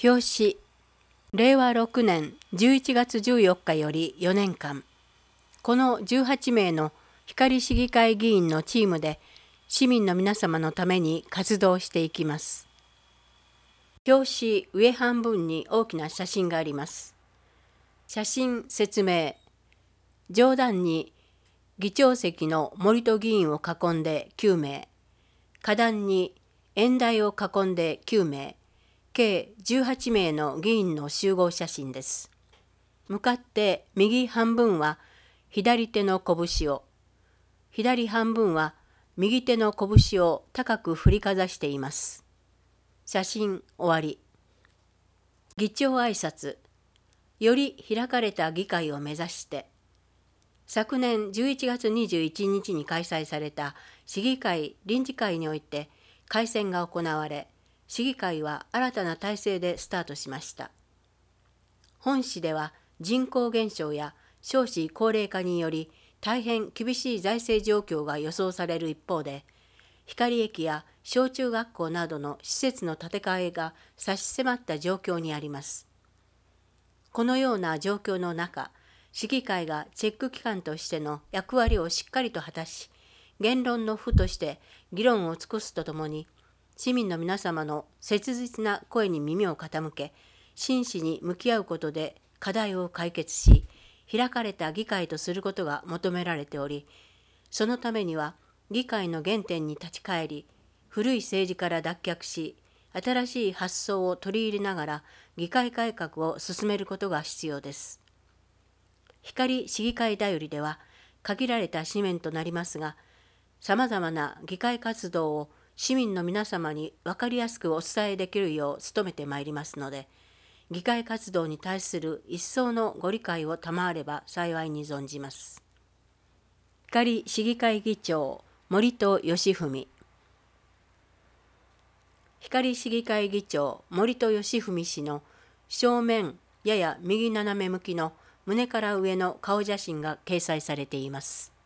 表紙令和6年11月14日より4年間、この18名の光市議会議員のチームで市民の皆様のために活動していきます。表紙上半分に大きな写真があります。写真説明。上段に議長席の森戸議員を囲んで9名、下段に演台を囲んで9名、計18名の議員の集合写真です。向かって右半分は左手の拳を、左半分は右手の拳を高く振りかざしています。写真終わり。議長挨拶。より開かれた議会を目指して。昨年11月21日に開催された市議会臨時会において改選が行われ、市議会は新たな体制でスタートしました。本市では人口減少や少子高齢化により大変厳しい財政状況が予想される一方で、光駅や小中学校などの施設の建て替えが差し迫った状況にあります。このような状況の中、市議会がチェック機関としての役割をしっかりと果たし、言論の府として議論を尽くすとともに、市民の皆様の切実な声に耳を傾け、真摯に向き合うことで課題を解決し、開かれた議会とすることが求められており、そのためには議会の原点に立ち返り、古い政治から脱却し、新しい発想を取り入れながら議会改革を進めることが必要です。光市議会だよりでは限られた紙面となりますが、さまざまな議会活動を市民の皆様に分かりやすくお伝えできるよう努めてまいりますので、議会活動に対する一層のご理解を賜れば幸いに存じます。光市議会議長森戸義文。光市議会議長森戸義文氏の正面やや右斜め向きの胸から上の顔写真が掲載されています。